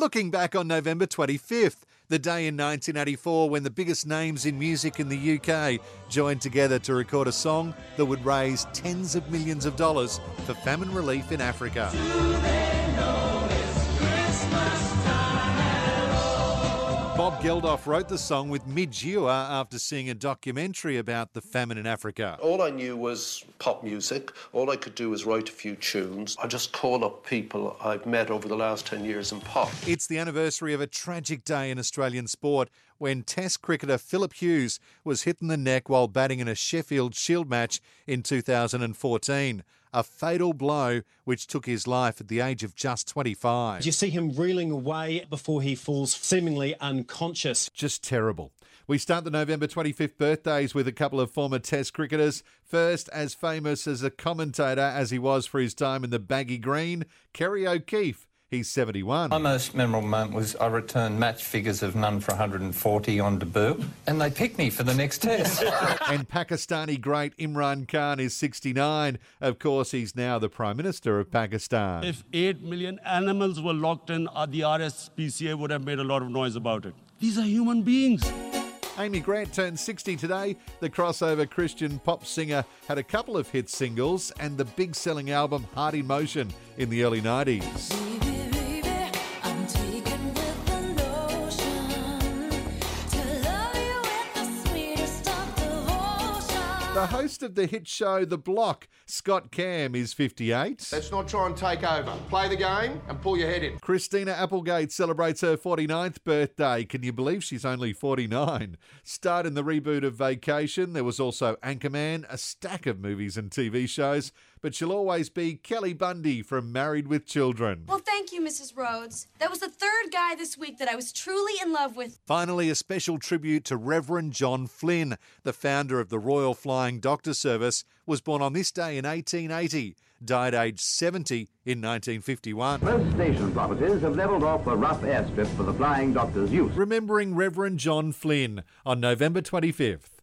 Looking back on November 25th, the day in 1984 when the biggest names in music in the UK joined together to record a song that would raise tens of millions of dollars for famine relief in Africa. Bob Geldof wrote the song with Midge Ure after seeing a documentary about the famine in Africa. All I knew was pop music. All I could do was write a few tunes. I just call up people I've met over the last 10 years in pop. It's the anniversary of a tragic day in Australian sport when Test cricketer Philip Hughes was hit in the neck while batting in a Sheffield Shield match in 2014. A fatal blow which took his life at the age of just 25. You see him reeling away before he falls seemingly unconscious. Just terrible. We start the November 25th birthdays with a couple of former Test cricketers. First, as famous as a commentator as he was for his time in the baggy green, Kerry O'Keefe. He's 71. My most memorable moment was I returned match figures of none for 140 on debut, and they picked me for the next test. And Pakistani great Imran Khan is 69. Of course, he's now the Prime Minister of Pakistan. If 8 million animals were locked in, the RSPCA would have made a lot of noise about it. These are human beings. Amy Grant turned 60 today. The crossover Christian pop singer had a couple of hit singles and the big-selling album Heart in Motion in the early 90s. The host of the hit show The Block, Scott Cam, is 58. Let's not try and take over. Play the game and pull your head in. Christina Applegate celebrates her 49th birthday. Can you believe she's only 49? Starred in the reboot of Vacation. There was also Anchorman, a stack of movies and TV shows. But she'll always be Kelly Bundy from Married with Children. Well, thank you, Mrs. Rhodes. That was the third guy this week that I was truly in love with. Finally, a special tribute to Reverend John Flynn, the founder of the Royal Flying Doctor Service, was born on this day in 1880, died aged 70 in 1951. Most station properties have levelled off a rough airstrip for the Flying Doctor's use. Remembering Reverend John Flynn on November 25th.